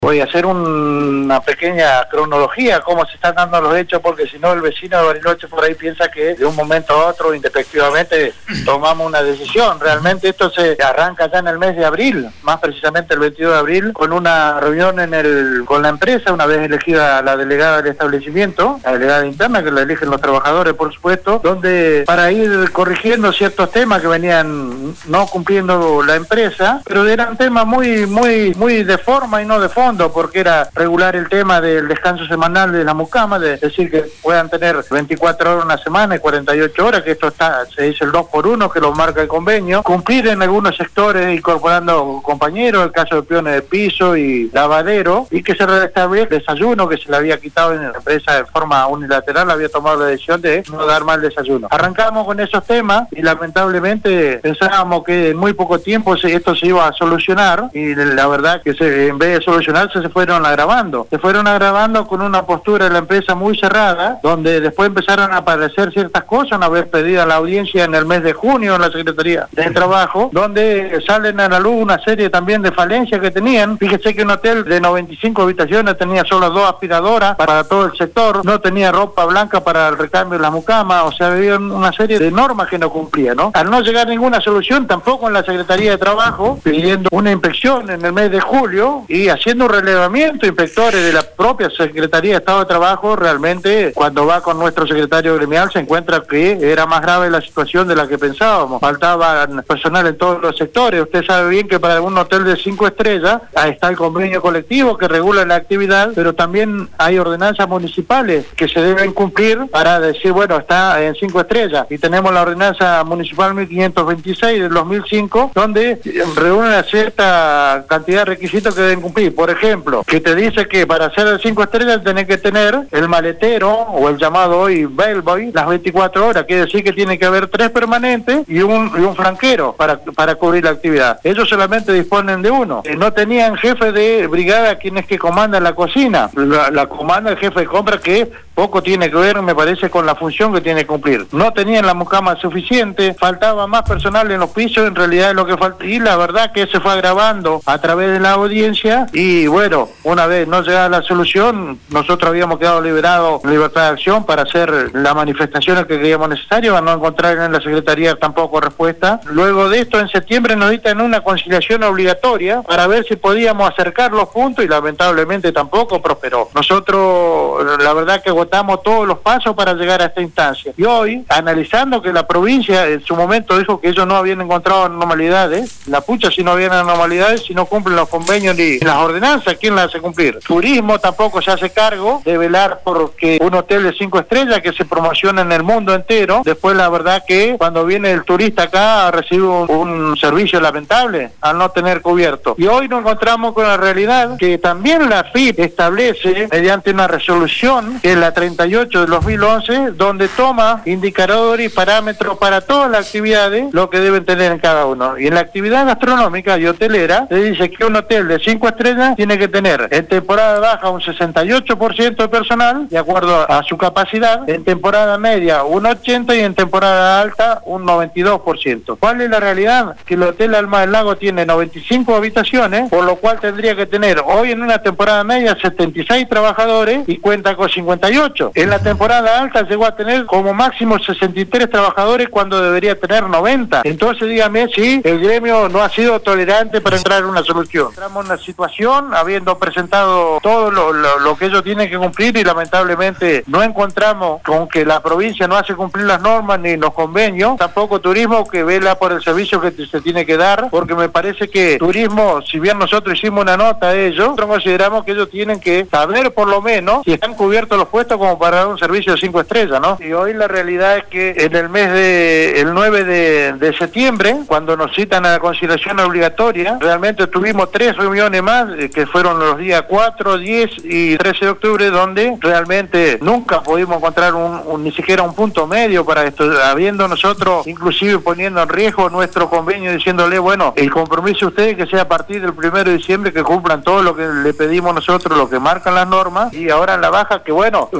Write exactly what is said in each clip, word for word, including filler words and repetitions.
Voy a hacer un, una pequeña cronología cómo se están dando los hechos, porque si no el vecino de Bariloche por ahí piensa que de un momento a otro indefectivamente tomamos una decisión. Realmente esto se arranca ya en el mes de abril, más precisamente el veintidós de abril, con una reunión en el con la empresa, una vez elegida la delegada del establecimiento, la delegada interna que la eligen los trabajadores, por supuesto, donde para ir corrigiendo ciertos temas que venían no cumpliendo la empresa, pero eran temas muy muy muy de forma y no de fondo, porque era regular el tema del descanso semanal de la mucama, de decir que puedan tener veinticuatro horas una semana y cuarenta y ocho horas, que esto está, se dice el dos por uno, que lo marca el convenio, cumplir en algunos sectores incorporando compañeros, el caso de peones de piso y lavadero, y que se restablezca el desayuno, que se le había quitado en la empresa de forma unilateral, había tomado la decisión de no dar más desayuno. Arrancamos con esos temas y lamentablemente pensábamos que en muy poco tiempo se, esto se iba a solucionar, y la verdad que se, en vez de solucionar se fueron agravando, se fueron agravando con una postura de la empresa muy cerrada, donde después empezaron a aparecer ciertas cosas, una vez pedida la audiencia en el mes de junio en la Secretaría de Trabajo, donde salen a la luz una serie también de falencias que tenían. Fíjese que un hotel de noventa y cinco habitaciones tenía solo dos aspiradoras para todo el sector, no tenía ropa blanca para el recambio de la mucama, o sea, había una serie de normas que no cumplían, ¿no? Al no llegar ninguna solución, tampoco en la Secretaría de Trabajo, pidiendo una inspección en el mes de julio y haciendo un relevamiento, inspectores de la propia Secretaría de Estado de Trabajo, realmente cuando va con nuestro secretario gremial se encuentra que era más grave la situación de la que pensábamos. Faltaban personal en todos los sectores. Usted sabe bien que para un hotel de cinco estrellas ahí está el convenio colectivo que regula la actividad, pero también hay ordenanzas municipales que se deben cumplir para decir, bueno, está en cinco estrellas, y tenemos la ordenanza municipal mil quinientos veintiséis del dos mil cinco, donde reúne una cierta cantidad de requisitos que deben cumplir. Por ejemplo, que te dice que para hacer el cinco estrellas tenés que tener el maletero, o el llamado hoy bellboy, las veinticuatro horas, quiere decir que tiene que haber tres permanentes y un, y un franquero para, para cubrir la actividad. Ellos solamente disponen de uno. Eh, no tenían jefe de brigada, quien es que comanda la cocina. La, la comanda el jefe de compra, que poco tiene que ver, me parece, con la función que tiene que cumplir. No tenían la mucama suficiente, faltaba más personal en los pisos, en realidad es lo que falta, y la verdad que se fue agravando a través de la audiencia, y bueno, una vez no llegada la solución, nosotros habíamos quedado liberados, libertad de acción, para hacer las manifestaciones que creíamos necesarias, a no encontrar en la Secretaría tampoco respuesta. Luego de esto, en septiembre nos dictan una conciliación obligatoria para ver si podíamos acercar los puntos, y lamentablemente tampoco prosperó. Nosotros, la verdad que agotamos todos los pasos para llegar a esta instancia. Y hoy, analizando que la provincia en su momento dijo que ellos no habían encontrado anormalidades, la pucha si no habían anormalidades, si no cumplen los convenios ni las ordenanzas, ¿quién las hace cumplir? Turismo tampoco se hace cargo de velar por que un hotel de cinco estrellas que se promociona en el mundo entero, después la verdad que cuando viene el turista acá recibe un, un servicio lamentable al no tener cubierto. Y hoy nos encontramos con la realidad que también la F I P establece, mediante una resolución, que es la treinta y ocho del dos mil once, donde toma indicadores y parámetros para todas las actividades, lo que deben tener en cada uno. Y en la actividad gastronómica y hotelera, se dice que un hotel de cinco estrellas tiene que tener en temporada baja un sesenta y ocho por ciento de personal, de acuerdo a su capacidad, en temporada media un ochenta por ciento y en temporada alta un noventa y dos por ciento. ¿Cuál es la realidad? Que el Hotel Alma del Lago tiene noventa y cinco habitaciones, por lo cual tendría que tener hoy en una temporada media setenta y seis trabajadores y cuenta con cincuenta y ocho. En la temporada alta llegó a tener como máximo sesenta y tres trabajadores cuando debería tener noventa. Entonces dígame si el gremio no ha sido tolerante para entrar en una solución. Entramos en una situación habiendo presentado todo lo, lo, lo que ellos tienen que cumplir, y lamentablemente no encontramos con que la provincia no hace cumplir las normas ni los convenios, tampoco turismo, que vela por el servicio que se tiene que dar, porque me parece que turismo, si bien nosotros hicimos una nota a ellos, nosotros consideramos que ellos tienen que saber por lo menos si están cubiertos los puestos como para dar un servicio de cinco estrellas, ¿no? Y hoy la realidad es que en el mes de el nueve de, de septiembre, cuando nos citan a la conciliación obligatoria, realmente tuvimos tres reuniones más, eh, que fueron los días cuatro, diez y trece de octubre, donde realmente nunca pudimos encontrar un, un, ni siquiera un punto medio para esto, habiendo nosotros inclusive poniendo en riesgo nuestro convenio, diciéndole, bueno, el compromiso de ustedes que sea a partir del primero de diciembre, que cumplan todo lo que le pedimos nosotros, lo que marcan las normas, y ahora en la baja, que bueno,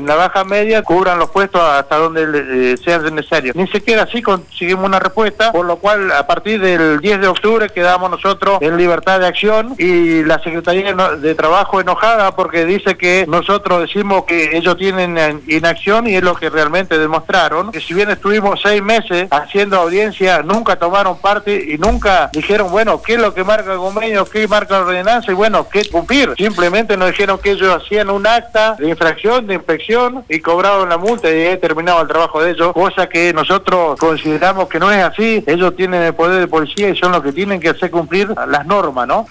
en la baja media cubran los puestos hasta donde eh, sea necesario. Ni siquiera así conseguimos una respuesta, por lo cual a partir del diez de octubre quedamos nosotros en libertad de acción y la Secretaría de Trabajo enojada porque dice que nosotros decimos que ellos tienen inacción y es lo que realmente demostraron, que si bien estuvimos seis meses haciendo audiencia, nunca tomaron parte y nunca dijeron, bueno, qué es lo que marca el convenio, qué marca la ordenanza y bueno, qué cumplir. Simplemente nos dijeron que ellos hacían un acta de infracción, de inspección y cobraron la multa y ahí terminaba el trabajo de ellos, cosa que nosotros consideramos que no es así. Ellos tienen el poder de policía y son los que tienen que hacer cumplir las normas, ¿no?